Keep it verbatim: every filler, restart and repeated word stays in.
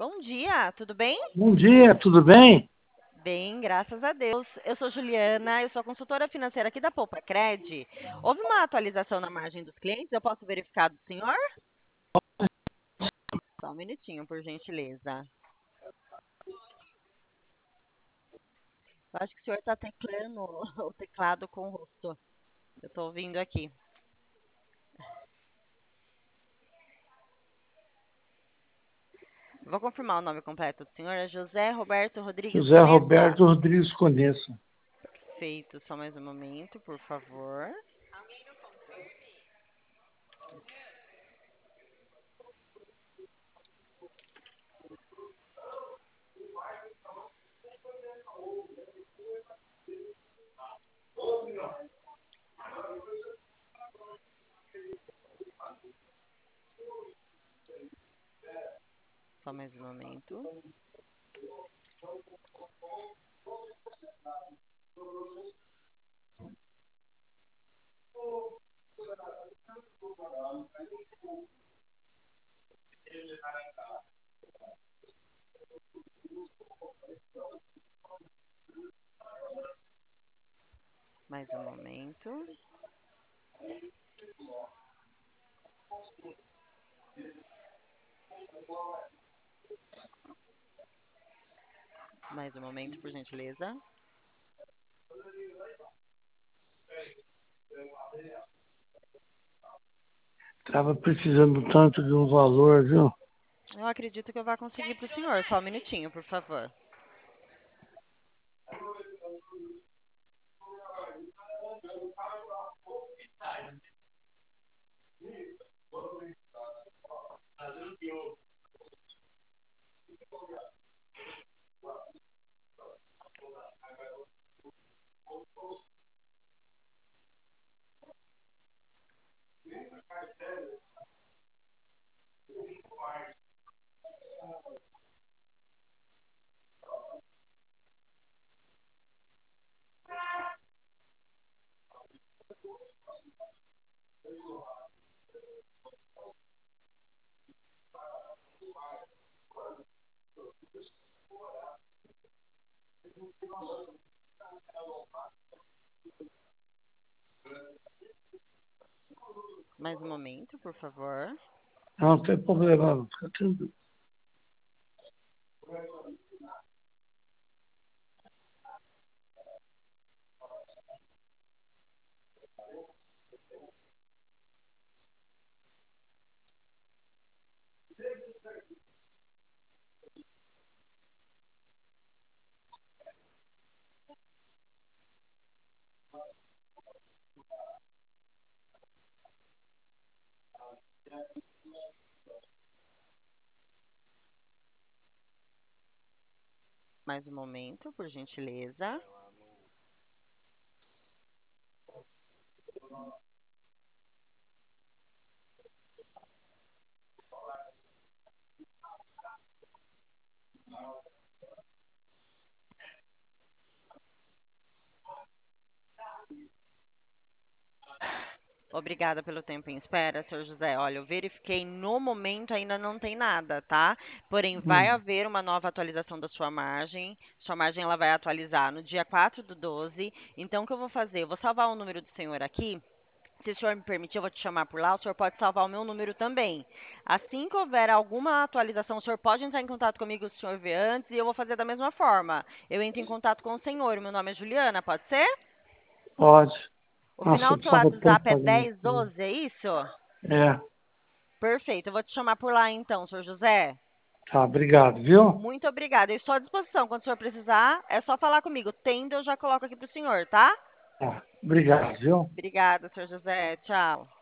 Bom dia, tudo bem? Bom dia, tudo bem? Bem, graças a Deus. Eu sou Juliana, eu sou consultora financeira aqui da Poupa Cred. Houve uma atualização na margem dos clientes, eu posso verificar do senhor? Só um minutinho, por gentileza. Eu acho que o senhor está teclando o teclado com o rosto. Eu estou ouvindo aqui. Vou confirmar o nome completo do senhor. É José Roberto Rodrigues José Conessa? Roberto Rodrigues Conessa. Perfeito, só mais um momento, por favor. Só mais um momento. Mais um momento. Mais um momento, por gentileza. Estava precisando tanto de um valor, viu? Eu acredito que eu vá conseguir para o senhor. Só um minutinho, por favor. Mais um momento, por favor. Não, não tem problema, não. Fica tranquilo. Mais um momento, por gentileza. Obrigada pelo tempo em espera, senhor José. Olha, eu verifiquei no momento ainda não tem nada, tá? Porém, vai Hum, haver uma nova atualização da sua margem. Sua margem ela vai atualizar no dia quatro do doze. Então, o que eu vou fazer? Eu vou salvar o número do senhor aqui. Se o senhor me permitir, eu vou te chamar por lá. O senhor pode salvar o meu número também. Assim que houver alguma atualização, o senhor pode entrar em contato comigo se o senhor vê antes e eu vou fazer da mesma forma. Eu entro em contato com o senhor. Meu nome é Juliana, pode ser? pode. O Nossa, final eu do seu precisava tanto WhatsApp é fazer minha dez coisa. doze, é isso? É, Perfeito. Eu vou te chamar por lá então, senhor José. tá, obrigado, viu? Muito obrigada. Eu estou à disposição. Quando o senhor precisar, é só falar comigo. Tendo, eu já coloco aqui para o senhor, tá? Tá, obrigado, viu? Obrigada, senhor José. Tchau.